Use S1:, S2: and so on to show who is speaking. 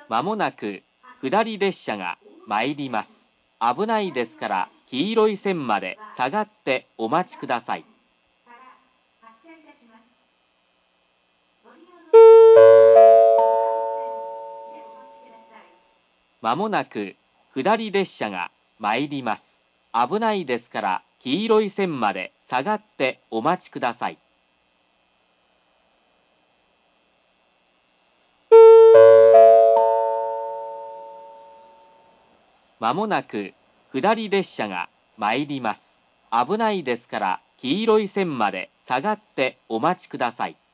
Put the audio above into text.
S1: まもなく下り列車が参ります。危ないですから黄色い線まで下がってお待ちください。まもなく下り列車が参ります。危ないですから黄色い線まで下がってお待ちください。まもなく下り列車が参ります。危ないですから黄色い線まで下がってお待ちください。